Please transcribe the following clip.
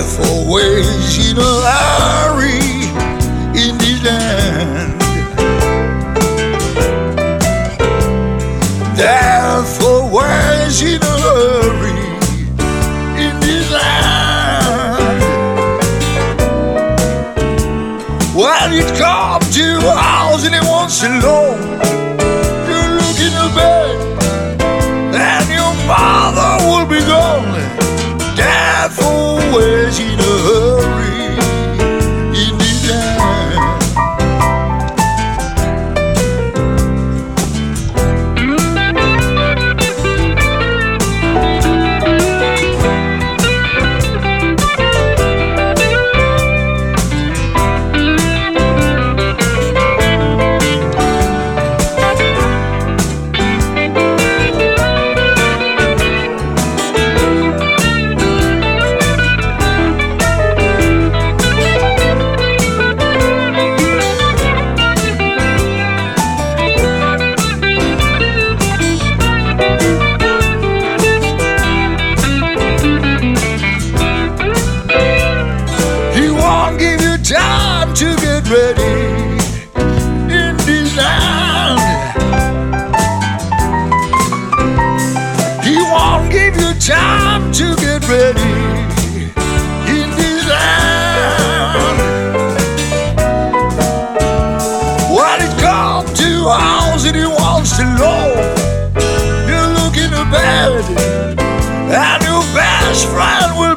for ways in a hurry in this land. Therefore, ways in a hurry in this land. When it comes to house and it wants to alone, you look in the bed and your mother will be gone. Therefore, ways in a hurry in this land. Time to get ready in this land. He won't give you time to get ready in this land. When it comes to house and he wants to loan, you look in the bed and your best friend will